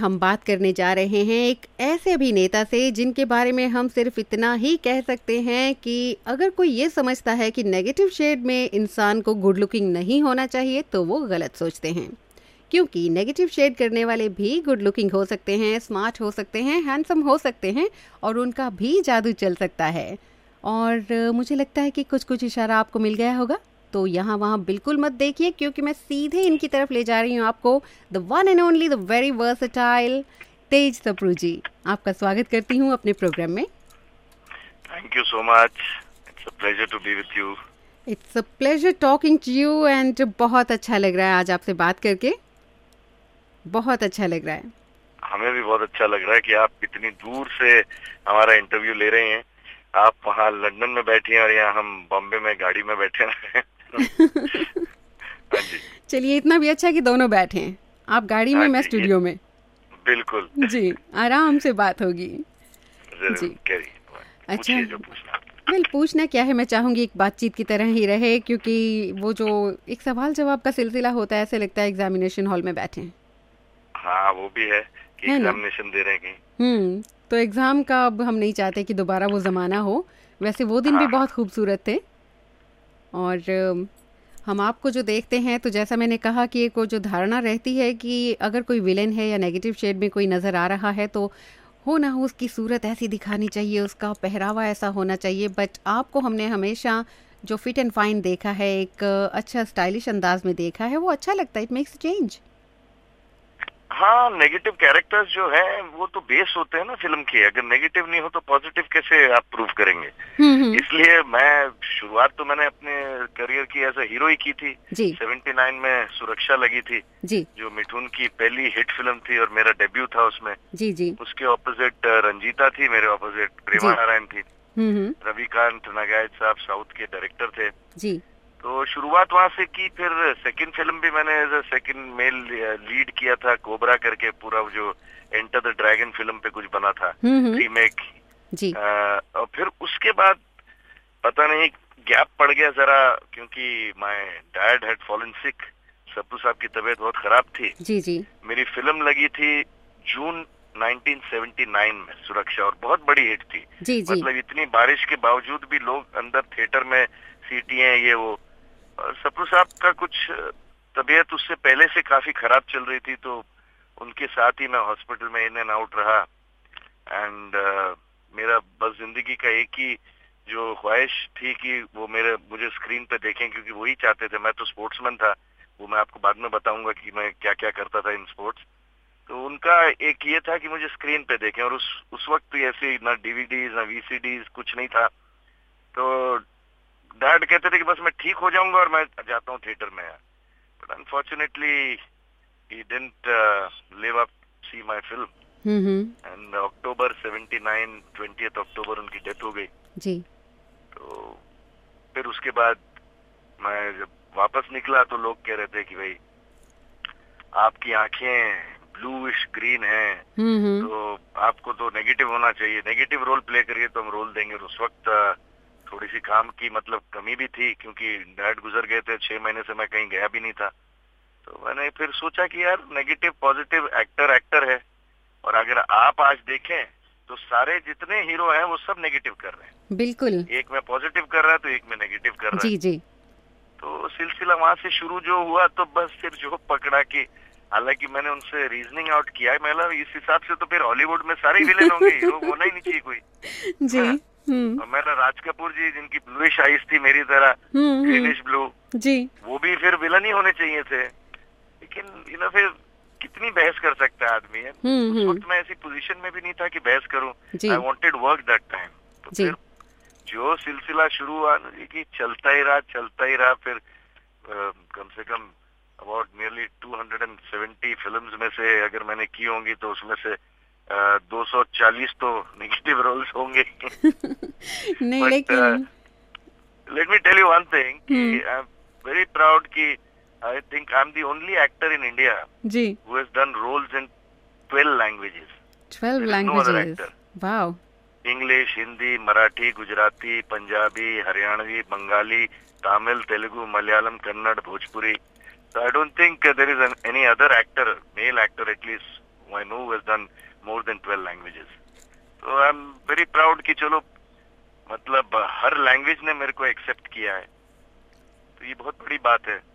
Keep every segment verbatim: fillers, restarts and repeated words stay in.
हम बात करने जा रहे हैं एक ऐसे अभिनेता से जिनके बारे में हम सिर्फ इतना ही कह सकते हैं कि अगर कोई ये समझता है कि नेगेटिव शेड में इंसान को गुड लुकिंग नहीं होना चाहिए तो वो गलत सोचते हैं, क्योंकि नेगेटिव शेड करने वाले भी गुड लुकिंग हो सकते हैं, स्मार्ट हो सकते हैं, हैंडसम हो सकते हैं और उनका भी जादू चल सकता है। और मुझे लगता है कि कुछ कुछ इशारा आपको मिल गया होगा, तो यहाँ वहाँ बिल्कुल मत देखिए क्योंकि मैं सीधे इनकी तरफ ले जा रही हूँ आपको। The one and only, the very versatile Tej Sapru ji, आपका स्वागत करती हूँ अपने प्रोग्राम में। Thank you so much, it's a pleasure to be with you. It's a pleasure talking to you and बहुत अच्छा लग रहा है आज आपसे बात करके, बहुत अच्छा लग रहा है। हमें भी बहुत अच्छा लग रहा है कि आप इतनी दूर से हमारा इंटरव्यू ले रहे हैं। आप वहाँ लंदन में बैठी हैं और यहाँ हम बॉम्बे में गाड़ी में बैठे हैं। हाँ जी, चलिए, इतना भी अच्छा कि दोनों बैठे हैं, आप गाड़ी में, मैं स्टूडियो में। बिल्कुल जी, आराम से बात होगी जी। अच्छा, जो पूछना वेल पूछना क्या है, मैं चाहूंगी एक बातचीत की तरह ही रहे, क्योंकि वो जो एक सवाल जवाब का सिलसिला होता है, ऐसे लगता है एग्जामिनेशन हॉल में बैठे हैं। हाँ, वो भी है कि एग्जामिनेशन दे रहे हैं। हम्म तो एग्जाम का अब हम नहीं चाहते कि दोबारा वो जमाना हो। वैसे वो दिन हाँ, भी बहुत खूबसूरत थे और हम आपको जो देखते हैं, तो जैसा मैंने कहा कि एक वो जो धारणा रहती है कि अगर कोई विलेन है या नेगेटिव शेड में कोई नज़र आ रहा है तो हो ना हो उसकी सूरत ऐसी दिखानी चाहिए, उसका पहरावा ऐसा होना चाहिए। बट आपको हमने हमेशा जो फिट एंड फाइन देखा है, एक अच्छा स्टाइलिश अंदाज में देखा है, वो अच्छा लगता है। It makes change. हाँ, नेगेटिव कैरेक्टर्स जो हैं वो तो बेस होते हैं ना फिल्म के। अगर नेगेटिव नहीं हो तो पॉजिटिव कैसे आप प्रूव करेंगे? इसलिए मैं शुरुआत तो मैंने अपने करियर की एज ए हीरो ही की थी। उन्यासी में सुरक्षा लगी थी जी, जो मिठुन की पहली हिट फिल्म थी और मेरा डेब्यू था उसमें। जी जी उसके ऑपोजिट रंजीता थी, मेरे ऑपोजिट प्रेमा नारायण थी। रविकांत नागायत साहब साउथ के डायरेक्टर थे जी। तो शुरुआत वहां से की। फिर सेकंड फिल्म भी मैंने as a second male lead किया था, कोबरा करके, पूरा जो एंटर द ड्रैगन फिल्म पे कुछ बना था रीमेक जी। आ, और फिर उसके बाद पता नहीं गैप पड़ गया जरा, क्योंकि my dad had fallen sick. Sapru साहब की तबीयत बहुत खराब थी। जी जी। मेरी फिल्म लगी थी जून नाइनटीन सेवेंटी नाइन में, सुरक्षा, और बहुत बड़ी हिट थी। जी जी। मतलब इतनी बारिश के बावजूद भी लोग अंदर थिएटर में, सीटियां ये वो। सप्पू साहब का कुछ तबीयत उससे पहले से काफी खराब चल रही थी, तो उनके साथ ही मैं हॉस्पिटल में इन एंड आउट रहा। एंड uh, मेरा बस जिंदगी का एक ही जो ख्वाहिश थी कि वो मेरे मुझे स्क्रीन पे देखें, क्योंकि वही चाहते थे। मैं तो स्पोर्ट्समैन था, वो मैं आपको बाद में बताऊंगा कि मैं क्या क्या करता था इन स्पोर्ट्स। तो उनका एक ये था कि मुझे स्क्रीन पे देखें, और उस उस वक्त ऐसे ना डीवीडीज ना वीसीडीज कुछ नहीं था। तो डैड कहते थे कि बस मैं ठीक हो जाऊंगा और मैं जाता हूँ थिएटर में। But unfortunately he didn't live up see my film and October seventy nine, twentieth October उनकी डेथ हो गई जी। तो फिर उसके बाद मैं जब वापस निकला तो लोग कह रहे थे कि भाई आपकी आंखें ब्लूइश ग्रीन हैं, तो आपको तो नेगेटिव होना चाहिए, नेगेटिव रोल प्ले करिए तो हम रोल देंगे। उस वक्त थोड़ी सी काम की मतलब कमी भी थी, क्योंकि डैड गुजर गए थे, छह महीने से मैं कहीं गया भी नहीं था। तो मैंने फिर सोचा कि यार नेगेटिव पॉजिटिव, एक्टर एक्टर है, और अगर आप आज देखें तो सारे जितने हीरो हैं वो सब नेगेटिव कर रहे हैं। बिल्कुल, एक में पॉजिटिव कर रहा है तो एक में नेगेटिव कर रहा है। जी जी। तो सिलसिला वहां से शुरू जो हुआ, तो बस फिर जो पकड़ा कि हालांकि मैंने उनसे रीजनिंग आउट किया है, मैं इस हिसाब से तो फिर हॉलीवुड में सारे ही विलेन होंगे, हीरो होना ही नहीं चाहिए कोई जी। और मेरा राज कपूर जी जिनकी ब्लूइश आईज थी मेरी तरह, ग्रीनिश ब्लू जी, वो भी फिर विलन ही होने चाहिए थे। लेकिन यू नो फिर कितनी बहस कर सकता है आदमी है। उस वक्त मैं ऐसी पोजीशन में भी नहीं था कि बहस करूं। I wanted work that time. तो फिर जो सिलसिला शुरू हुआ कि चलता ही रहा चलता ही रहा। फिर आ, कम से कम about nearly two hundred seventy films में से अगर मैंने की होंगी तो उसमें से दो सौ चालीस तो नेगेटिव रोल्स होंगे। नहीं, लेकिन let me tell you one thing कि आई एम वेरी प्राउड कि I think I am the only actor in India ji who has done roles in twelve languages. Twelve languages, wow. English, Hindi, Marathi, Gujarati, Punjabi, Haryanvi, Bengali, Tamil, Telugu, Malayalam, Kannada, Bhojpuri. So I don't think uh, there is an, any other actor, male actor at least, I know who has done more than twelve languages. So I'm very proud कि चलो मतलब हर language ने मेरे को accept किया है, तो ये बहुत बड़ी बात है।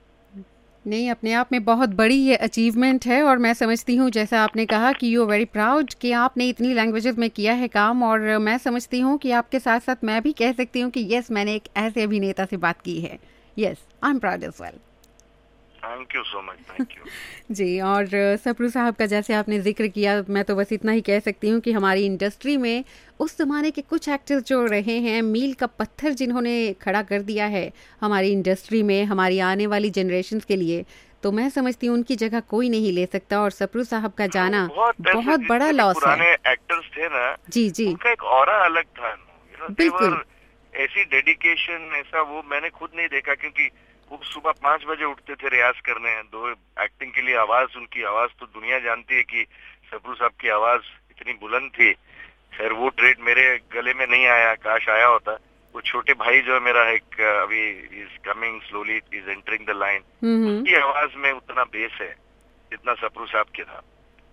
नहीं, अपने आप में बहुत बड़ी ये अचीवमेंट है और मैं समझती हूँ जैसा आपने कहा कि यू आर वेरी प्राउड कि आपने इतनी लैंग्वेजेस में किया है काम, और मैं समझती हूँ कि आपके साथ साथ मैं भी कह सकती हूँ कि यस, मैंने एक ऐसे अभिनेता से बात की है। Yes, I am proud as well. Thank you so much, thank you. जी, और सप्रू साहब का जैसे आपने जिक्र किया, मैं तो बस इतना ही कह सकती हूँ कि हमारी इंडस्ट्री में उस ज़माने के कुछ एक्टर्स जो रहे हैं, मील का पत्थर जिन्होंने खड़ा कर दिया है हमारी इंडस्ट्री में, हमारी आने वाली जनरेशन्स के लिए, तो मैं समझती हूँ उनकी जगह कोई नहीं ले सकता, और सप्रू साहब का जाना बहुत, बहुत बड़ा लॉस है। पुराने एक्टर्स थे ना, जी जी, उनका एक ऑरा अलग था, बिल्कुल। ऐसी डेडिकेशन, ऐसा वो मैंने खुद नहीं देखा, क्योंकि वो सुबह पांच बजे उठते थे रियाज करने, दो एक्टिंग के लिए। आवाज, उनकी आवाज तो दुनिया जानती है कि सप्रू साहब की आवाज इतनी बुलंद थी। खैर वो ट्रेड मेरे गले में नहीं आया, काश आया होता। वो छोटे भाई जो है मेरा, एक अभी is coming slowly, is entering the line, उसकी आवाज में उतना बेस है जितना सप्रू साहब के था।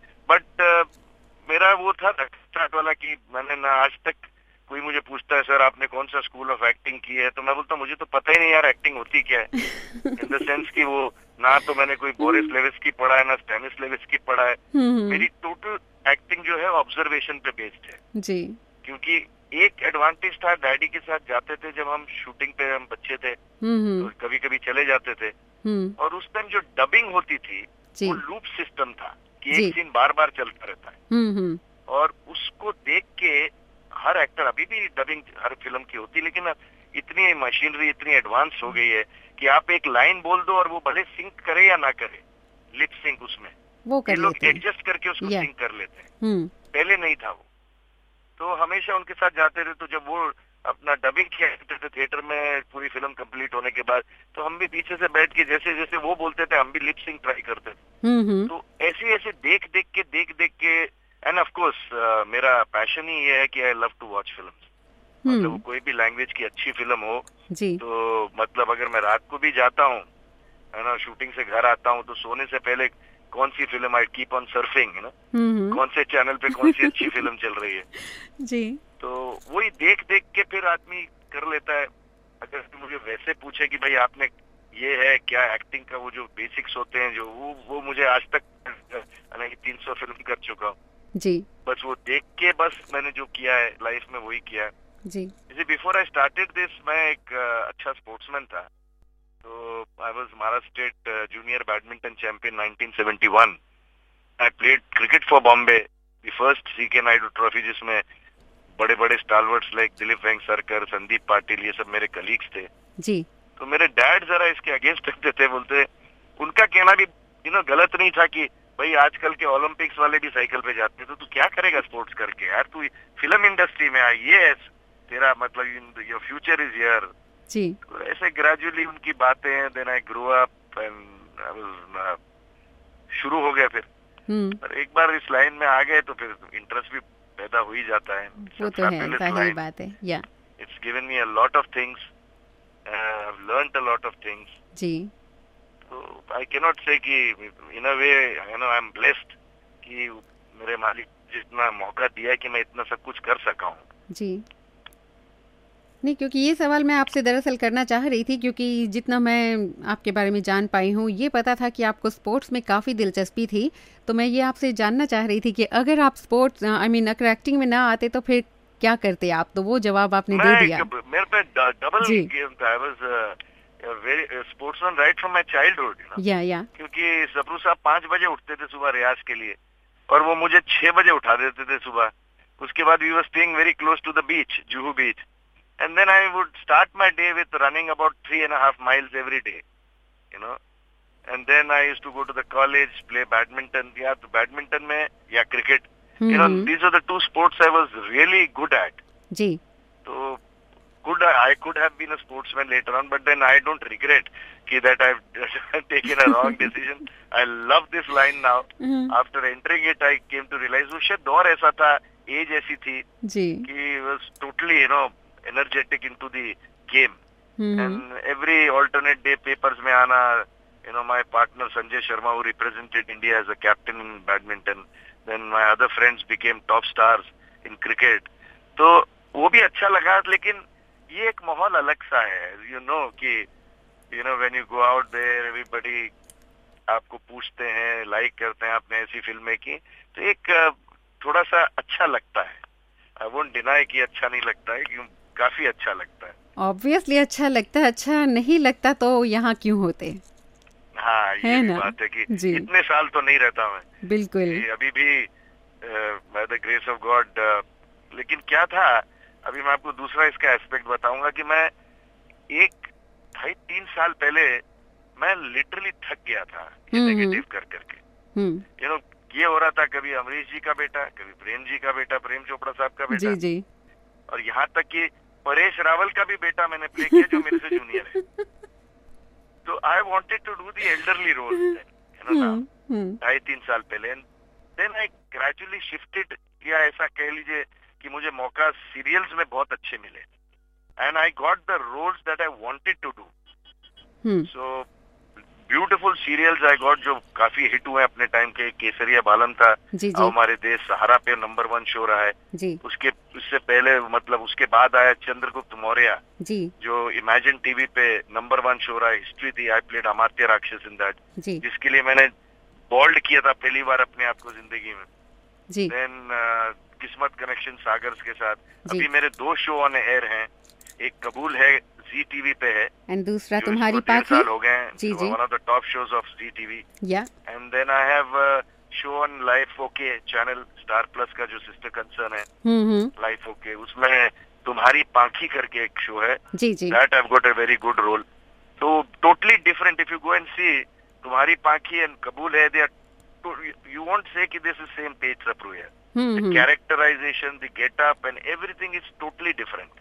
बट uh, मेरा वो था स्टार्ट वाला कि मैंने ना आज तक, कोई मुझे पूछता है सर आपने कौन सा स्कूल ऑफ एक्टिंग की है, तो मैं बोलता हूँ मुझे तो पता ही नहीं यार एक्टिंग होती क्या है। इन द सेंस कि वो ना तो मैंने कोई बोरिस लेविस्की पढ़ा है, ना स्टैनिस लेविस्की पढ़ा है। मेरी टोटल एक्टिंग जो है ऑब्जर्वेशन पे बेस्ड है जी। क्योंकि एक एडवांटेज था, डैडी के साथ जाते थे जब हम शूटिंग पे, हम बच्चे थे तो कभी कभी चले जाते थे, और उस टाइम जो डबिंग होती थी वो लूप सिस्टम था कि एक सीन बार बार चलता रहता है, और उसको देख के हर एक्टर, अभी भी डबिंग हर फिल्म की होती, लेकिन इतनी मशीनरी इतनी एडवांस हो गई है कि आप एक लाइन बोल दो और वो भले सिंक करे या ना करे, लिप सिंक उसमें वो कर लोग एडजस्ट करके उसको सिंक कर लेते हैं। पहले नहीं था वो, तो हमेशा उनके साथ जाते थे। तो जब वो अपना डबिंग किया करते थे थिएटर में पूरी फिल्म कंप्लीट होने के बाद, तो हम भी पीछे से बैठ के जैसे जैसे वो बोलते थे हम भी लिप सिंक ट्राई करते थे। तो ऐसे ऐसे देख देख के देख देख के, एंड ऑफ कोर्स मेरा पैशन ही ये है कि I love to watch films. मतलब कोई भी लैंग्वेज की अच्छी फिल्म हो जी, तो मतलब अगर मैं रात को भी जाता हूँ है ना, शूटिंग से घर आता हूँ, तो सोने से पहले कौन सी film, I keep on surfing है ना, कौन से चैनल पे कौन सी अच्छी फिल्म चल रही है जी, तो वही देख देख के फिर आदमी कर लेता है। अगर मुझे वैसे पूछे कि भाई आपने ये है क्या एक्टिंग का, वो जो बेसिक्स होते हैं जो, वो वो मुझे आज तक तीन सौ फिल्म कर चुका हूँ जी, बस वो देख के बस मैंने जो किया है लाइफ में वही किया है जी। जैसे बिफोर आई स्टार्टेड दिस, मैं एक uh, अच्छा स्पोर्ट्समैन था, तो I was Maharashtra state junior badminton champion nineteen seventy one. I played cricket for Bombay, the first CK Naidu trophy, जिसमें बड़े बड़े स्टालवर्ट्स लाइक दिलीप वेंगसरकर, संदीप पाटिल, ये सब मेरे कलीग्स थे जी। तो मेरे डैड जरा इसके अगेंस्ट रखते थे, बोलते उनका कहना भी यू नो गलत नहीं था कि भाई आजकल के ओलंपिक्स वाले भी साइकिल पे जाते हैं, तो तू क्या करेगा स्पोर्ट्स करके यार, तू फिल्म इंडस्ट्री में आ, ये तेरा मतलब your future is here ji. तो ऐसे ग्रेजुअली उनकी बातें, then I grow up and I was, शुरू हो गया फिर। पर एक बार इस लाइन में आ गए तो फिर इंटरेस्ट भी पैदा हो ही जाता है। वो तो है, सही बात है। या it's given me a lot of things, I have learned a lot of things ji. तो आई कैन नॉट से कि in a way you know I am blessed कि मेरे मालिक जितना मौका दिया है कि मैं इतना सब कुछ कर सका हूँ जी। नहीं, क्योंकि ये सवाल मैं आपसे दरअसल करना चाह रही थी, क्योंकि जितना मैं आपके बारे में जान पाई हूँ, ये पता था कि आपको स्पोर्ट्स में काफ़ी दिलचस्पी थी, तो मैं ये आपसे जानना चाह रही थी कि अगर आप स्पोर्ट्स आई मीन अगर एक्टिंग में ना आते तो फिर क्या करते आप, तो वो जवाब आपने दे दिया। मेरे पे डबल गेम था, I was very sportsman right from my childhood, या या क्योंकि सप्रू साहब पाँच बजे उठते थे सुबह रियाज के लिए, और वो मुझे छह बजे उठा देते थे सुबह। उसके बाद we were staying very close to the beach, Juhu beach, and then I would start my day with running about three and a half miles every day, you know, and then I used to go to the college, play badminton, yeah, to badminton में या cricket, mm-hmm. you know, these are the two sports I was really good at. Ji. So could I, I could have been a sportsman later on, but then I don't regret कि that I've taken a wrong decision. I love this line now. Mm-hmm. After entering it, I came to realize वो शायद दौर ऐसा था, as ऐसी थी जी, कि was totally, you know, energetic into the game, mm-hmm. and every alternate day papers में आना, You know, my partner Sanjay Sharma, who represented India as a captain in badminton. Then my other friends became top stars in cricket. तो वो भी अच्छा लगा, लेकिन ये एक माहौल अलग सा है. You know कि you know when you go out there, everybody आपको पूछते हैं, लाइक करते हैं आपने ऐसी फिल्में की, तो एक थोड़ा सा अच्छा लगता है. आई वोंट डिनाई कि अच्छा नहीं लगता है, क्यों काफी अच्छा लगता है. ऑब्वियसली अच्छा लगता है. अच्छा नहीं लगता तो यहाँ क्यों होते. हाँ, ये भी बात है कि इतने साल तो नहीं रहता मैं. बिल्कुल. अभी भी by the grace of God. लेकिन क्या था, अभी मैं आपको दूसरा इसका एस्पेक्ट बताऊंगा कि मैं एक ढाई तीन साल पहले मैं लिटरली थक गया था नेगेटिव कर करके. यू नो, ये हो रहा था कभी अमरीश जी का बेटा, कभी प्रेम जी का बेटा, प्रेम चोपड़ा साहब का बेटा, जी जी. और यहाँ तक कि परेश रावल का भी बेटा मैंने प्ले किया जो मेरे से जूनियर है. तो I wanted to do the elderly role, you know, ढाई तीन साल पहले. And then I gradually shifted, या ऐसा कह लीजिए कि मुझे मौका सीरियल्स में बहुत अच्छे मिले. And I got the roles that I wanted to do. So beautiful serials I got जो काफी हिट हुए अपने टाइम के. केसरिया बालम था, हमारे देश सहारा पे नंबर वन शो रहा है जी. उसके उससे पहले मतलब उसके बाद आया चंद्रगुप्त मौर्य जी, जो इमेजिन टीवी पे नंबर वन शो रहा है. हिस्ट्री थी. आई प्लेड अमात्य राक्षस इन दैट, जिसके लिए मैंने बोल्ड किया था पहली बार अपने आप को जिंदगी में. देन uh, किस्मत कनेक्शन सागर्स के साथ. अभी मेरे दो शो ऑन एयर हैं. एक कबूल है, जी टीवी पे है, एंड दूसरा तुम्हारी पाखी. साल हो गए. जी जी. One of the top shows of Zee TV. या and then I have show on Life OK channel Star Plus का जो सिस्टर कंसर्न है, लाइफ ओके. उसमें तुम्हारी पाखी करके एक शो है. जी जी. That I have got a very good role. तो totally different. If you go and see Tumhari Pakhi and Qubool Hai, they are, you won't say कि this is same page Sapru है. The characterization, the get up and everything is totally different.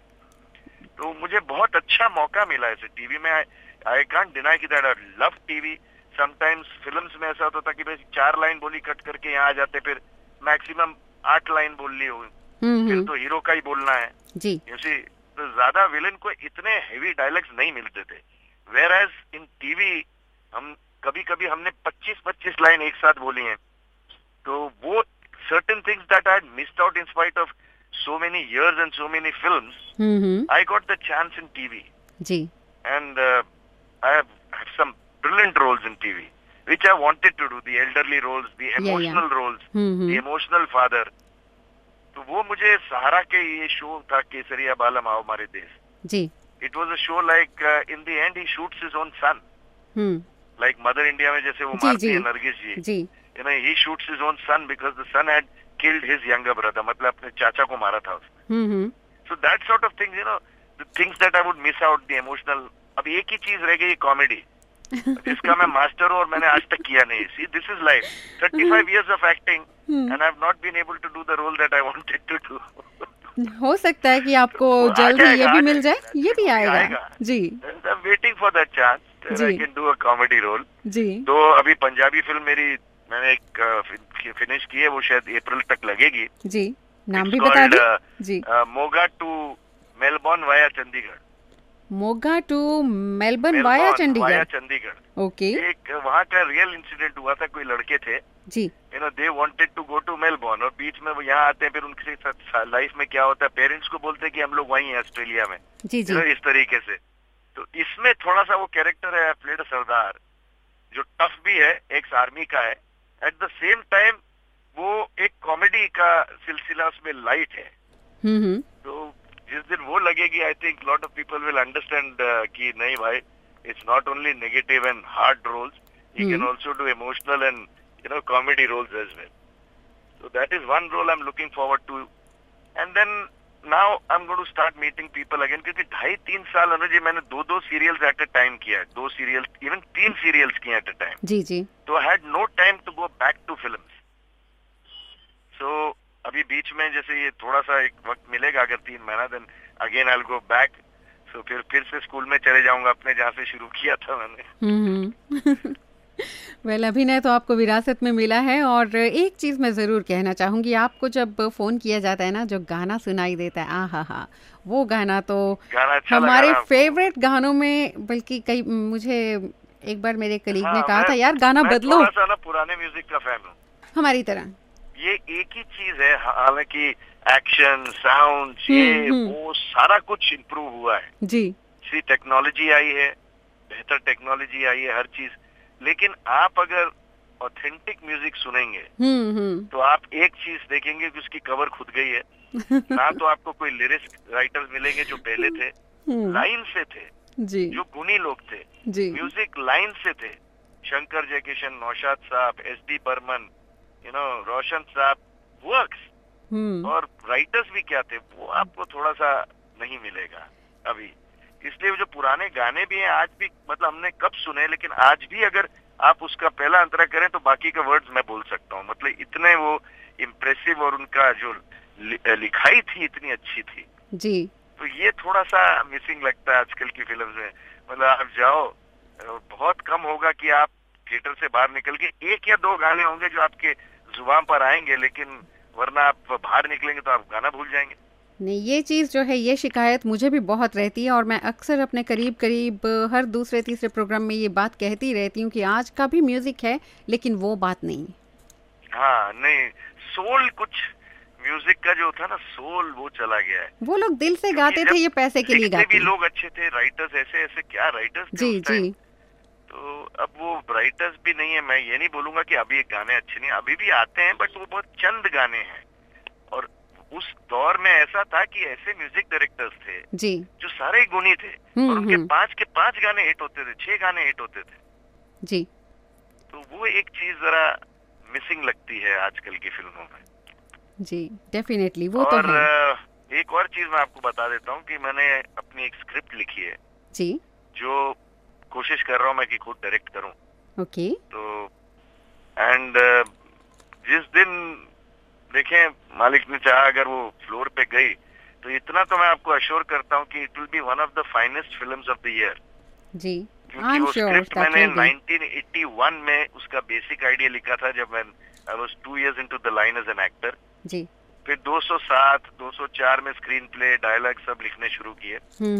तो मुझे बहुत अच्छा मौका मिला ऐसे टीवी में. I can't deny कि that I love TV. Sometimes films में ऐसा होता था कि भाई चार लाइन बोली कट करके यहाँ आ जाते, फिर मैक्सिमम आठ लाइन बोल ली हो, फिर तो हीरो का ही बोलना है जी. ऐसे तो ज्यादा विलन को इतने हेवी डायलॉग्स नहीं मिलते थे. Whereas in टीवी हम कभी कभी हमने पच्चीस पच्चीस लाइन एक साथ बोली हैं. तो वो certain things that I had missed out in spite of so many years and so many films, mm-hmm. I got the chance in T V. Ji. And uh, I have, have some brilliant roles in T V, which I wanted to do. The elderly roles, the emotional yeah, yeah. roles, mm-hmm. the emotional father. तो वो मुझे सहारा के ये show था केसरिया बालम आओ हमारे देश. जी. It was a show like uh, in the end he shoots his own son. Hmm. Like Mother India में जैसे वो मारती है नरगिस जी. जी. You know, he shoots his own son because the son had killed his younger brother. मतलब अपने चाचा को मारा था उसने. Mm-hmm. So that sort of things, you know, the things that I would miss out, the emotional. अब एक ही चीज रह गई कॉमेडी, जिसका मैं मास्टर हूँ और मैंने आज तक किया नहीं. See, this is life. thirty-five years of acting, and I have not been able to do the role that I wanted to do. हो सकता है कि आपको जल्द ही ये भी मिल जाए. ये भी आएगा जी. I'm waiting for that chance. I can do a comedy role. जी. तो अभी पंजाबी फिल्म मेरी मैंने एक फिनिश की है, वो शायद अप्रैल तक लगेगी. जी. नाम भी बता दीजिए. जी. Moga to Melbourne via Chandigarh. Moga to Melbourne via Chandigarh. Via Chandigarh. Okay. एक वहाँ का रियल इंसिडेंट हुआ था. कोई लड़के थे जी. You know, they wanted to go to Melbourne, और बीच में वो यहाँ आते हैं. फिर उनके साथ लाइफ में क्या होता है, पेरेंट्स को बोलते हैं कि हम लोग वहीं हैं ऑस्ट्रेलिया में. जी जी. इस तरीके से. तो इसमें थोड़ा सा वो कैरेक्टर है प्लेड सरदार, जो टफ भी है, एक्स आर्मी का है. एट द सेम टाइम वो एक कॉमेडी का सिलसिला उसमें लाइट है. हम्म. तो जिस दिन वो लगेगी, I think lot of people will understand कि नहीं भाई, it's not only negative and hard roles, you can also do emotional and you know comedy roles as well. So that is one role I'm looking forward to. And then now I'm going to start meeting people again, क्योंकि ढाई तीन साल अनुज जी मैंने दो दो serials eight a time किया. दो serials, even तीन सीरियल्स किए एट अ टाइम. जी जी. तो I had no time to go back to films. So अभी बीच में जैसे ये थोड़ा सा एक वक्त मिलेगा, अगर तीन महीना, then again I will go back. So फिर फिर से स्कूल में चले जाऊंगा अपने, जहाँ से शुरू किया था मैंने. वेल well, अभिनय तो आपको विरासत में मिला है. और एक चीज़ मैं ज़रूर कहना चाहूँगी, आपको जब फ़ोन किया जाता है ना, जो गाना सुनाई देता है, आ हा हा, वो गाना तो गाना अच्छा हमारे फेवरेट गानों में, बल्कि कई मुझे एक बार मेरे कलीग हाँ, ने कहा मैं, था यार गाना मैं बदलो। थोड़ा सा ना पुराने म्यूजिक का फैन हूँ, हमारी तरह। ये एक ही चीज है, हालांकि एक्शन साउंड ये वो सारा कुछ इम्प्रूव हुआ है जी, जी, टेक्नोलॉजी आई है, बेहतर टेक्नोलॉजी आई है हर चीज, लेकिन आप अगर ऑथेंटिक म्यूजिक सुनेंगे हम्म हम्म तो आप एक चीज देखेंगे कि उसकी कवर खुद गई है। ना तो आपको कोई लिरिक्स राइटर्स मिलेंगे जो पहले थे, लाइन से थे, जी जो गुणी लोग थे, जी म्यूजिक लाइन से थे, शंकर जयकिशन, नौशाद साहब, S D Burman, you know Roshan साहब, वर्क्स। और राइटर्स भी क्या थे वो आपको थोड़ा सा नहीं मिलेगा अभी। इसलिए जो पुराने गाने भी हैं आज भी, मतलब हमने कब सुने, लेकिन आज भी अगर आप उसका पहला अंतरा करें तो बाकी के वर्ड्स मैं बोल सकता हूँ, मतलब इतने वो इम्प्रेसिव, और उनका जो लिखाई थी इतनी अच्छी थी जी। तो ये थोड़ा सा मिसिंग लगता है आजकल की फिल्म में। मतलब आप जाओ, बहुत कम होगा कि आप थिएटर से बाहर निकल के एक या दो गाने होंगे जो आपके जुबान पर आएंगे, लेकिन वरना आप बाहर निकलेंगे तो आप गाना भूल जाएंगे। नहीं, ये चीज़ जो है, ये शिकायत मुझे भी बहुत रहती है और मैं अक्सर अपने करीब करीब हर दूसरे तीसरे प्रोग्राम में ये बात कहती रहती हूँ कि आज का भी म्यूजिक है लेकिन वो बात नहीं। हाँ नहीं, सोल कुछ म्यूजिक का जो था ना, सोल वो चला गया है। वो लोग दिल से गाते थे, ये पैसे के लिए गाते भी लोग अच्छे थे, राइटर्स ऐसे ऐसे क्या राइटर्स थे जी जी। तो अब वो राइटर्स भी नहीं है। मैं ये नहीं बोलूंगा कि अभी गाने अच्छे नहीं, अभी भी आते हैं, बट वो बहुत चंद गाने हैं। और उस दौर में ऐसा था कि ऐसे म्यूजिक डायरेक्टर्स थे जी जो सारे गुणी थे, और उनके पांच के पांच गाने हिट होते थे, छह गाने हिट होते थे जी। तो वो एक चीज जरा मिसिंग लगती है आजकल की फिल्मों में जी, डेफिनेटली वो और तो है। एक और चीज मैं आपको बता देता हूँ कि मैंने अपनी एक स्क्रिप्ट लिखी है जी, जो कोशिश कर रहा हूँ मैं कि खुद डायरेक्ट करूँ। ओके। तो एंड जिस दिन देखें मालिक ने चाहा अगर वो फ्लोर पे गई तो इतना तो मैं आपको अश्योर करता हूँ कि it will be one of the finest films of the year. जी, क्योंकि वो स्क्रिप्ट मैंने नाइनटीन एटी वन में उसका बेसिक आइडिया लिखा था जब मैं I was two years into the line as an actor. जी। फिर दो सौ सात, दो सौ चार में स्क्रीन प्ले, डायलॉग सब लिखने शुरू किए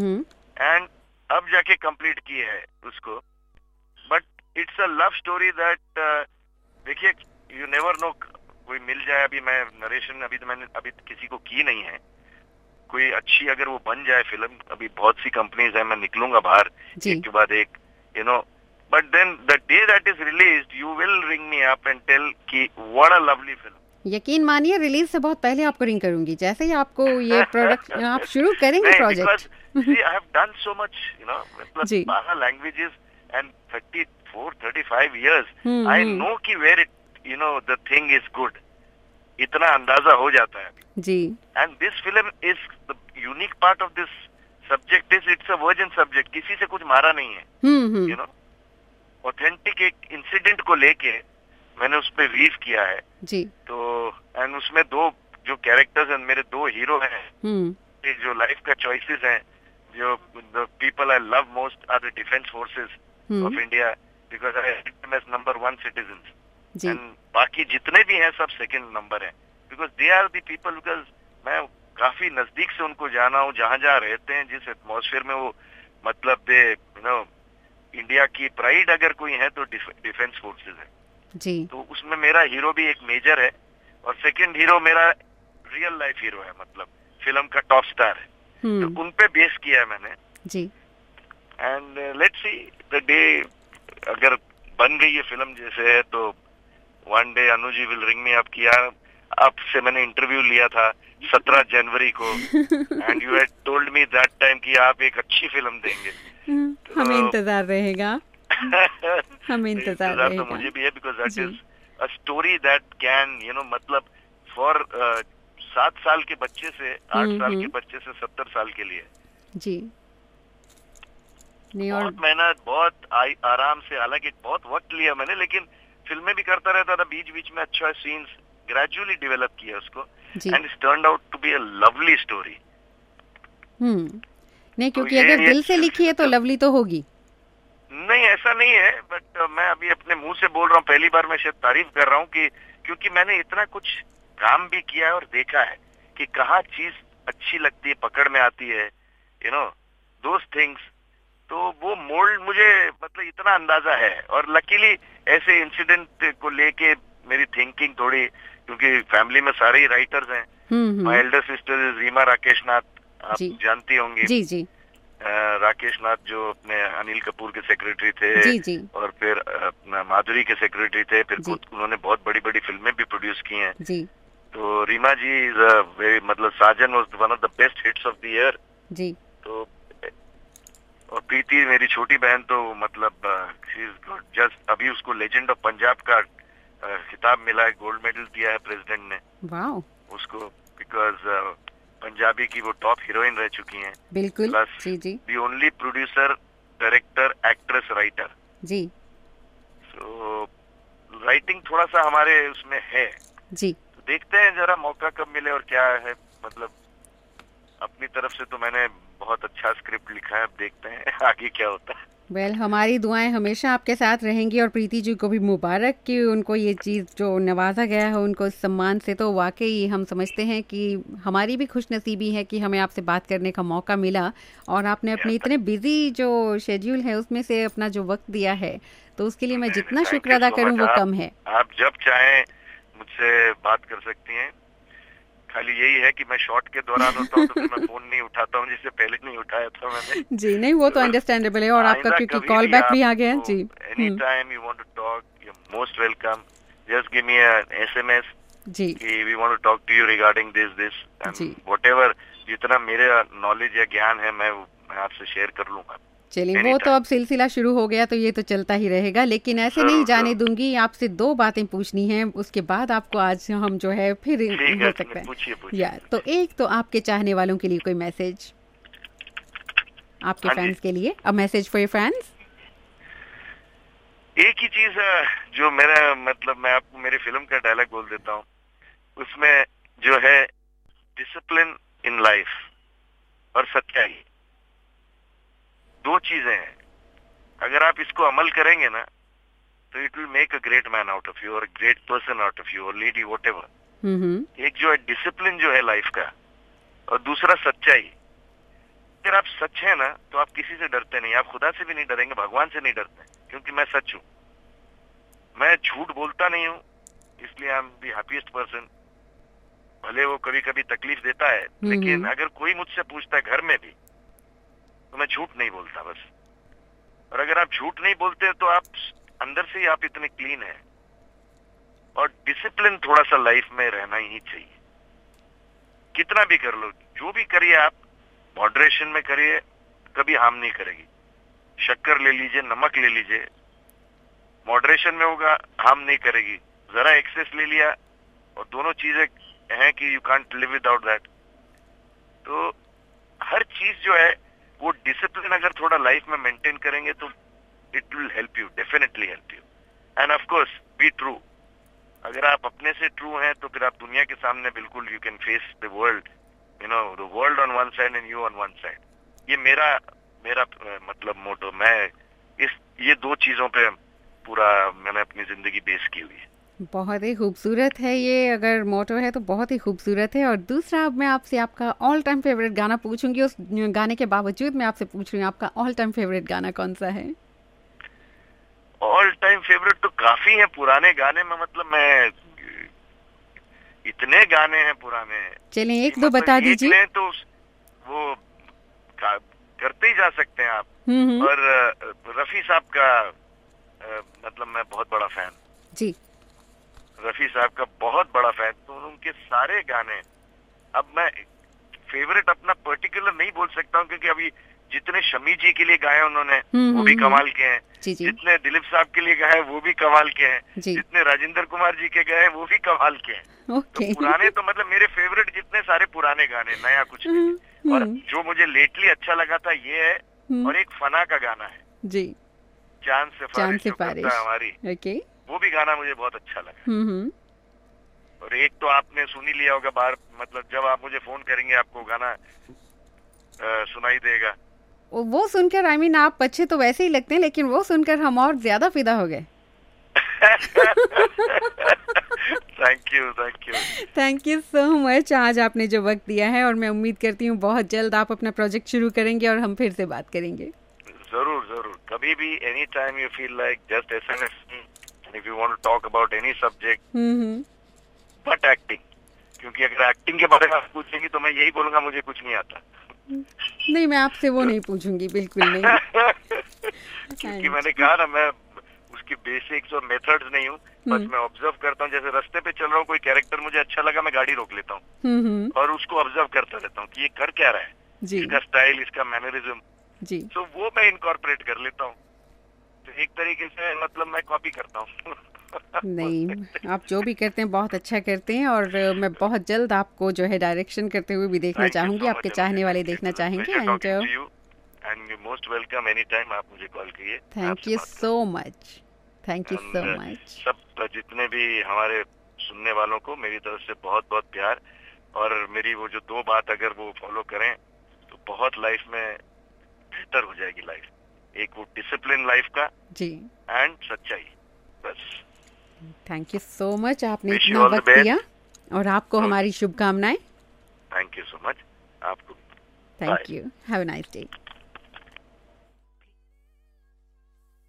एंड अब जाके कंप्लीट किए है उसको। But it's a love story that, देखिए यू नेवर नो, कोई मिल जाए। अभी मैं नरेशन अभी तो मैंने अभी किसी को की नहीं है, कोई अच्छी अगर वो बन जाए फिल्म, अभी बहुत सी कंपनीज है, मैं निकलूंगा बाहर एक के बाद एक, you know. But then the day that is released you will ring me up and tell कि व्हाट अ लवली फिल्म। यकीन मानिए रिलीज से बहुत पहले आपको रिंग करूंगी, जैसे ही आपको ये प्रोडक्ट आप शुरू करेंगे project. See, I have done so much, you know, plus बारह languages and thirty-four, thirty-five years. I know कि where it, you know, the thing is good. इतना अंदाजा हो जाता है जी। And this film is the unique part of this subject is it's a virgin subject. किसी से कुछ मारा नहीं है, you know. Authentic एक इंसिडेंट को लेके मैंने उस पे वीव किया है जी। तो एंड उसमें दो जो कैरेक्टर्स हैं, मेरे दो हीरो हैं, जो लाइफ का चॉइसेस हैं, जो the people I love most are the defence forces of India because I had them as number one citizens and बाकी जितने भी हैं सब सेकंड नंबर हैं because they are the people, because मैं काफी नजदीक से उनको जाना हूँ, जहाँ जहाँ रहते हैं, जिस एटमॉस्फेयर में वो, मतलब दे यू नो इंडिया की प्राइड अगर कोई है तो डिफेंस फोर्सेस है जी। तो उसमें मेरा हीरो भी एक मेजर है और सेकंड हीरो मेरा रियल लाइफ हीरो है, मतलब फिल्म का टॉप स्टार है। तो उन पे बेस किया है मैंने जी। And let's see the day अगर बन गई ये फिल्म जैसे है तो one day Anu ji will ring me up किया, आपसे मैंने इंटरव्यू लिया था सत्रह जनवरी को and you had told me that time कि आप एक अच्छी फिल्म देंगे। तो, हमें इंतजार रहेगा हमें इंतजार रहेगा। तो मुझे भी है because that is a story that can you know, मतलब फॉर सात साल के बच्चे से आठ साल के बच्चे से सत्तर साल के लिए जी। नहीं, बहुत और मेहनत, बहुत आराम से, हालांकि बहुत वक्त लिया मैंने, लेकिन फिल्में भी करता रहता था बीच बीच में, अच्छा सीन्स ग्रेजुअली डेवलप किया उसको and it's turned out to be a lovely story. हम्म नहीं, क्योंकि तो अगर दिल से लिखी है तो लवली तो होगी। नहीं ऐसा नहीं है, बट uh, मैं अभी अपने मुंह से बोल रहा हूँ, पहली बार मैं शायद तारीफ कर रहा हूँ कि क्योंकि मैंने इतना कुछ काम भी किया है और देखा है कि कहाँ चीज अच्छी लगती है, पकड़ में आती है, यू नो दोस थिंग्स। तो वो मोल्ड मुझे मतलब इतना अंदाजा है। और लकीली ऐसे इंसिडेंट को लेके मेरी थिंकिंग थोड़ी, क्योंकि फैमिली में सारे ही राइटर्स हैं। My elder sister is Reema Rakesh Nath, आप जी, जानती होंगी। जी जी। राकेश नाथ जो अपने अनिल कपूर के सेक्रेटरी थे, जी जी। और फिर अपना माधुरी के सेक्रेटरी थे, फिर खुद उन्होंने बहुत बड़ी बड़ी फिल्में भी प्रोड्यूस की हैं। जी। तो रीमा जी इज वेरी, मतलब Saajan was one of the best hits of the year. जी। तो और प्रीति मेरी छोटी बहन तो मतलब शी इज जस्ट, अभी उसको लेजेंड ऑफ पंजाब का खिताब मिला है, गोल्ड मेडल दिया है प्रेसिडेंट ने वाओ उसको, बिकॉज पंजाबी की वो टॉप हीरोइन रह चुकी हैं। बिल्कुल। प्लस जी जी। The only producer, director, actress, writer. जी। सो राइटिंग थोड़ा सा हमारे उसमें है जी। तो देखते हैं जरा मौका कब मिले और क्या है। मतलब अपनी तरफ से तो मैंने बहुत अच्छा स्क्रिप्ट लिखा है, अब देखते हैं आगे क्या होता है। वेल well, हमारी दुआएं हमेशा आपके साथ रहेंगी और प्रीति जी को भी मुबारक कि उनको ये चीज़ जो नवाजा गया है उनको इस सम्मान से, तो वाकई हम समझते हैं कि हमारी भी खुशनसीबी है कि हमें आपसे बात करने का मौका मिला और आपने अपने इतने बिजी जो शेड्यूल है उसमें से अपना जो वक्त दिया है, तो उसके लिए मैं जितना शुक्र अदा करूँ वो कम है। आप जब चाहें मुझसे बात कर सकती हैं, खाली यही है कि मैं शॉट के दौरान होता हूँ तो फिर मैं फोन नहीं उठाता हूँ, जिससे पहले नहीं उठाया था मैंने। जी नहीं, वो तो अंडरस्टैंडेबल है और आपका क्योंकि कॉल बैक भी आ गया है। जी, any time you want to talk, you are most welcome, just give me an SMS जी कि we want to talk to you regarding this this and whatever, जितना मेरे नॉलेज या ज्ञान है मैं मैं आपसे शेयर कर लूंगा। चलिए, वो तो अब सिलसिला शुरू हो गया तो ये तो चलता ही रहेगा, लेकिन ऐसे नहीं जाने दूंगी। आपसे दो बातें पूछनी हैं, उसके बाद आपको आज हम जो है फिर हो सकता है पूछिए यार। तो एक तो आपके चाहने वालों के लिए कोई मैसेज, आपके फैंस के लिए, a message for your fans. एक ही चीज है जो मेरा, मतलब मैं आपको मेरी फिल्म का डायलॉग बोल देता हूँ, उसमें जो है डिसिप्लिन इन लाइफ और सच्चाई, दो चीजें हैं। अगर आप इसको अमल करेंगे ना तो it will make a great man out of you और great person out of you और लेडी वॉट एवर। एक जो है डिसिप्लिन जो है लाइफ का, और दूसरा सच्चाई। अगर आप सच है ना तो आप किसी से डरते नहीं, आप खुदा से भी नहीं डरेंगे, भगवान से नहीं डरते, क्योंकि मैं सच हूँ, मैं झूठ बोलता नहीं हूँ, इसलिए I am the happiest person. भले वो कभी कभी तकलीफ देता है, लेकिन अगर कोई मुझसे पूछता है घर में भी तो मैं झूठ नहीं बोलता बस। और अगर आप झूठ नहीं बोलते तो आप अंदर से ही आप इतने क्लीन हैं। और डिसिप्लिन थोड़ा सा लाइफ में रहना ही चाहिए, कितना भी कर लो, जो भी करिए आप मॉडरेशन में करिए, कभी हार्म नहीं करेगी। शक्कर ले लीजिए, नमक ले लीजिए, मॉडरेशन में होगा, हार्म नहीं करेगी। जरा एक्सेस ले लिया और दोनों चीजें हैं कि you can't live without that. तो हर चीज जो है वो डिसिप्लिन अगर थोड़ा लाइफ में मेंटेन करेंगे तो it will help you, definitely help you. And of course be true. अगर आप अपने से ट्रू हैं तो फिर आप दुनिया के सामने बिल्कुल you can face the world, you know, the world on one side and you on one side. ये मेरा मेरा मतलब मोटो, मैं इस ये दो चीजों पे पूरा मैंने अपनी जिंदगी बेस की हुई है। बहुत ही खूबसूरत है ये, अगर मोटो है तो बहुत ही खूबसूरत है। और दूसरा, अब मैं आपसे आपका ऑल टाइम फेवरेट गाना पूछूंगी, उस गाने के बावजूद मैं आपसे पूछ रही हूँ आपका ऑल टाइम फेवरेट गाना कौन सा है? ऑल टाइम फेवरेट तो काफी है पुराने गाने में, मतलब मैं इतने गाने हैं पुराने। चलिए एक दो बता दीजिए। तो वो करते ही जा सकते हैं आप। और रफी साहब का मतलब मैं बहुत बड़ा फैन जी, रफी साहब का बहुत बड़ा फैन, तो उनके सारे गाने। अब मैं फेवरेट अपना पर्टिकुलर नहीं बोल सकता हूँ, क्योंकि अभी जितने शमी जी के लिए गाए उन्होंने वो भी कमाल के हैं, जी जी। जितने दिलीप साहब के लिए गाए वो भी कमाल के हैं, जितने राजेंद्र कुमार जी के गाए वो भी कमाल के हैं। तो पुराने तो मतलब मेरे फेवरेट जितने सारे पुराने गाने, नया कुछ नहीं। और जो मुझे लेटली अच्छा लगा था ये है, और एक फना का गाना है जी, चांद से चांद से बारिश हमारी, ओके, वो भी गाना मुझे बहुत अच्छा लगा। और एक तो आपने सुन ही लिया होगा बार, मतलब जब आप मुझे फोन करेंगे आपको गाना आ, सुनाई देगा। वो सुनकर, आई मीन आप अच्छे तो वैसे ही लगते हैं, लेकिन वो सुनकर हम और ज्यादा फिदा हो गए। Thank you thank you thank you so much, आज आपने जो वक्त दिया है, और मैं उम्मीद करती हूँ बहुत जल्द आप अपना प्रोजेक्ट शुरू करेंगे और हम फिर से बात करेंगे। जरूर जरूर, कभी भी any time you feel like just SMS, and if you want to talk about any subject but acting, क्योंकि अगर एक्टिंग के बारे में आप पूछेंगी तो मैं यही बोलूंगा मुझे कुछ नहीं आता। नहीं, मैं आपसे वो नहीं पूछूंगी, बिल्कुल नहीं। क्योंकि मैंने कहा ना, मैं उसकी बेसिक्स और मेथड्स नहीं हूँ, बस मैं ऑब्जर्व करता हूँ। जैसे रास्ते पे चल रहा हूँ, कोई कैरेक्टर मुझे अच्छा लगा, मैं गाड़ी रोक लेता हूँ और उसको ऑब्जर्व करता रहता हूँ कि ये कर क्या रहा है, इसका स्टाइल, इसका मैनरिज्म, जी, तो वो मैं इनकॉर्पोरेट कर लेता हूँ। तो एक तरीके से मतलब मैं कॉपी करता हूँ। नहीं, आप जो भी करते हैं बहुत अच्छा करते हैं, और मैं बहुत जल्द आपको जो है डायरेक्शन करते हुए भी देखना चाहूंगी, आपके चाहने वाले देखना चाहेंगे। And and you most welcome any time, आप मुझे कॉल कीजिए। Thank you so much, thank you so much. सब जितने भी हमारे सुनने वालों को मेरी तरफ से बहुत बहुत प्यार, और मेरी वो जो दो बात अगर वो फॉलो करें तो बहुत लाइफ में बेहतर हो जाएगी लाइफ। एक वो डिसिप्लिन लाइफ का जी, एंड सच्चाई, बस। थैंक यू सो मच, आपने इतना वक्त दिया, और आपको हमारी शुभकामनाएं। थैंक यू सो मच, आपको। Thank you, have a nice day.